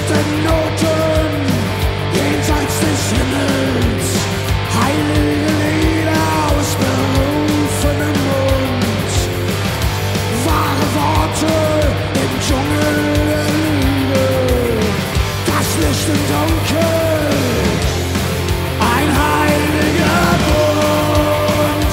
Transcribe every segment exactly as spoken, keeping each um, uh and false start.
letzten Noten jenseits des Himmels, heilige Lieder aus berufenem Mund, wahre Worte im Dschungel der Lüge, das Licht im Dunkel, ein heiliger Bund.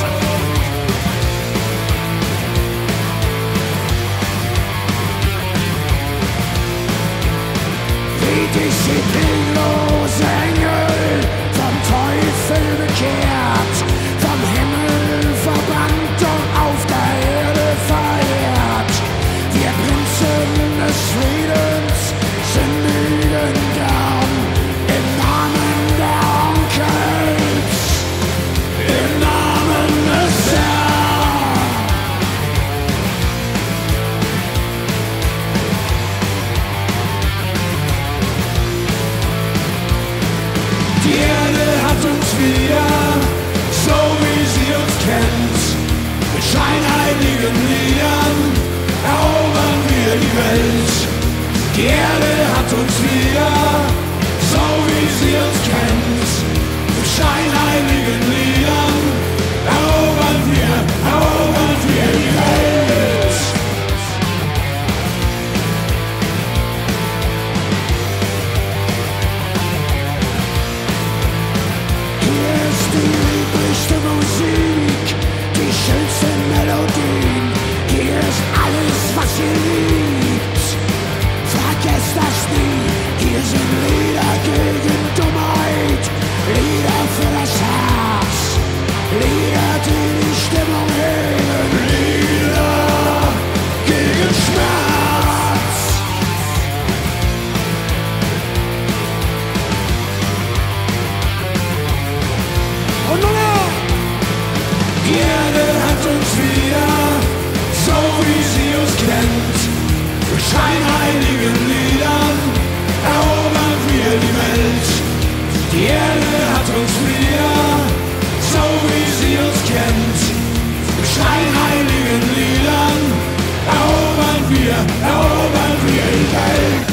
Wie disziplinlose Engel vom Teufel bekehrt, vom Himmel verbannt und auf der Erde verehrt. Wir Prinzen des Friedens sündigen gern im Namen der Onkels, im Namen des Herrn. Die Erde hat uns wieder, so wie sie uns kennt. Mit scheinheiligen Liedern erobern wir die Welt. Die Erde hat uns wieder, so wie sie uns kennt. Mit scheinheiligen Liedern erobern wir, erobern wir die Welt. Hier ist die lieblichste Musik, die schönsten Melodien. Hier ist alles, was ihr liebt. Vergesst das nie. Hier sind Lieder gegen Dummheit, Lieder für das Herz, Lieder, die die Stimmung heben, Lieder gegen Schmerz. Und nun noch! Die Erde hat uns wieder, so wie sie uns kennt. Mit scheinheiligen Liedern erobern wir die Welt. Die Erde hat uns wieder, so wie sie uns kennt. Mit scheinheiligen Liedern erobern wir, erobern wir die Welt.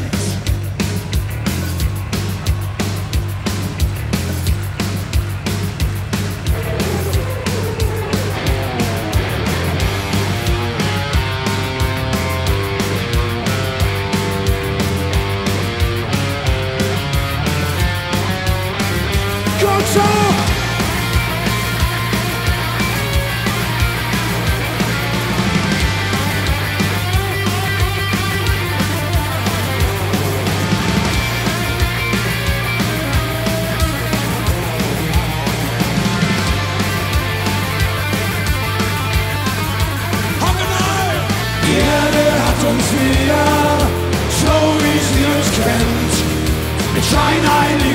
Die Erde hat uns wieder, so wie sie uns kennt, mit scheinheiligen